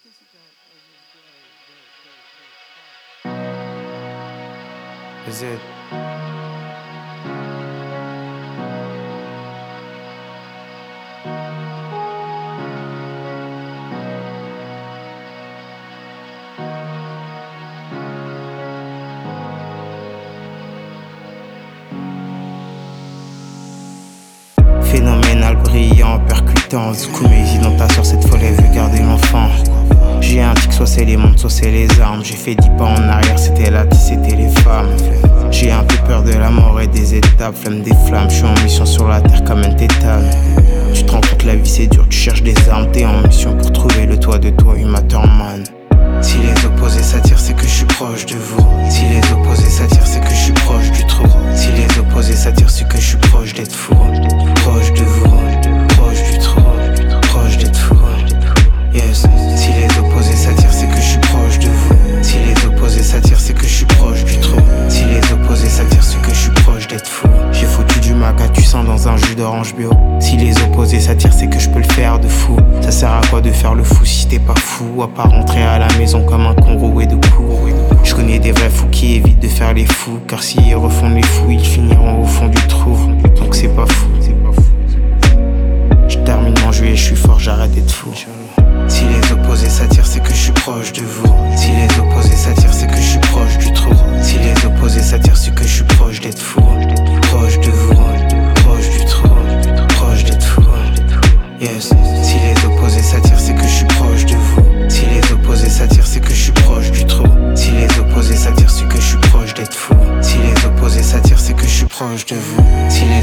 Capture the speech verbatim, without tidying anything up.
Z. Phénoménal, brillant, percutant. Zoukou mes idées dans ta soeur, cette folle elle veut garder l'enfant. J'ai un tic, soit c'est les montres, soit c'est les armes. J'ai fait dix pas en arrière, c'était là, c'était les femmes. J'ai un peu peur de la mort et des étapes, flemme des flammes. Je suis en mission sur la terre comme un tétane. Tu te rends compte, la vie c'est dur, tu cherches des armes. T'es en mission pour trouver le toit de toi, man. Si les opposés s'attirent, c'est que je suis proche de vous. Si les opposés s'attirent, c'est que je suis proche du trou. Si les opposés s'attirent, c'est que je suis proche d'être fou. Proche de vous, proche du trou, proche d'être fou. Yes. Si les opposés s'attirent, c'est que je suis proche de vous. Si les opposés s'attirent, c'est que je suis proche du trou. Si les opposés s'attirent, c'est que je suis proche d'être fou. J'ai foutu du macatucin dans un jus d'orange bio. Si les opposés s'attirent, c'est que je peux le faire de fou. Ça sert à quoi de faire le fou si t'es pas fou? À pas rentrer à la maison comme un con roué de coups. Je connais des vrais fous qui évitent de faire les fous, car s'ils refont les fous, ils finiront au fond du trou. Donc c'est pas fou. Je termine mon jeu et je suis fort, j'arrête d'être fou. Si les opposés s'attirent, c'est que je suis proche de vous. Si les opposés s'attirent, c'est que je suis proche du trou. Si les opposés s'attirent, c'est que je suis proche d'être fou. Proche de vous, proche du trou, proche d'être fou. Yes. Si les opposés s'attirent, c'est que je suis proche de vous. Si les opposés s'attirent, c'est que je suis proche du trou. Si les opposés s'attirent, c'est que je suis proche d'être fou. Si les opposés s'attirent, c'est que je suis proche de vous. Si les